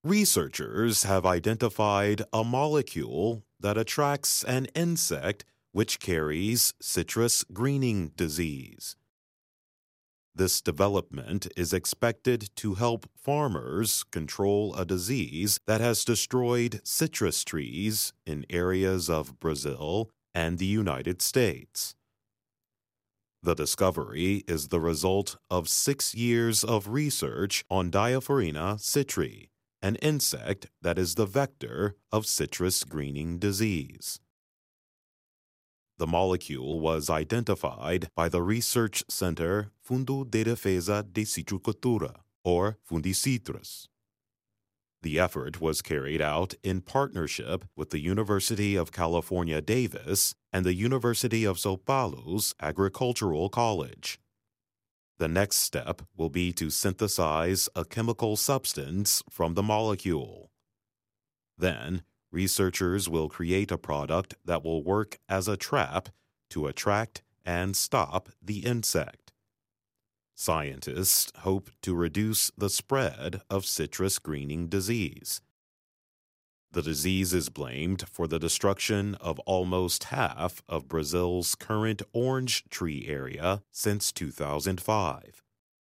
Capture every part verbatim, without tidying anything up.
Researchers have identified a molecule that attracts an insect which carries citrus greening disease. This development is expected to help farmers control a disease that has destroyed citrus trees in areas of Brazil and the United States. The discovery is the result of six years of research on Diaphorina citri, an insect that is the vector of citrus greening disease. The molecule was identified by the research center Fundo de Defesa de Citricultura, or Fundicitrus. The effort was carried out in partnership with the University of California, Davis and the University of São Paulo's Agricultural College. The next step will be to synthesize a chemical substance from the molecule. Then, researchers will create a product that will work as a trap to attract and stop the insect. Scientists hope to reduce the spread of citrus greening disease. The disease is blamed for the destruction of almost half of Brazil's current orange tree area since two thousand five.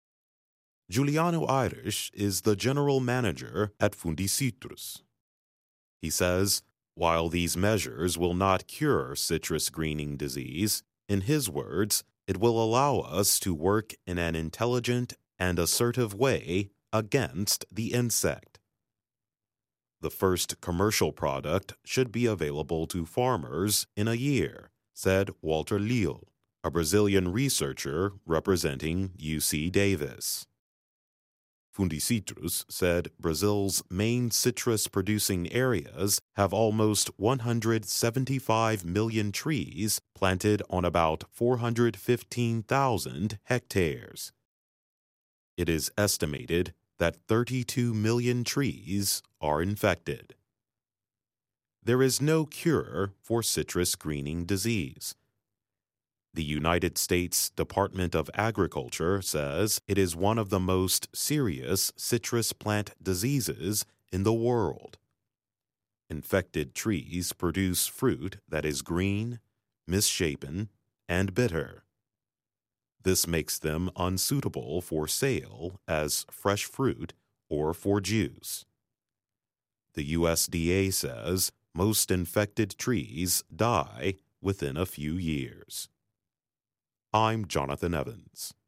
Juliano Aires is the general manager at Fundicitrus. He says, while these measures will not cure citrus greening disease, in his words, it will allow us to work in an intelligent and assertive way against the insect. The first commercial product should be available to farmers in a year, said Walter Leal, a Brazilian researcher representing U C Davis. Fundicitrus said Brazil's main citrus-producing areas have almost one hundred seventy-five million trees planted on about four hundred fifteen thousand hectares. It is estimated that thirty-two million trees are infected. There is no cure for citrus greening disease. The United States Department of Agriculture says it is one of the most serious citrus plant diseases in the world. Infected trees produce fruit that is green, misshapen, and bitter. This makes them unsuitable for sale as fresh fruit or for juice. The U S D A says most infected trees die within a few years. I'm Jonathan Evans.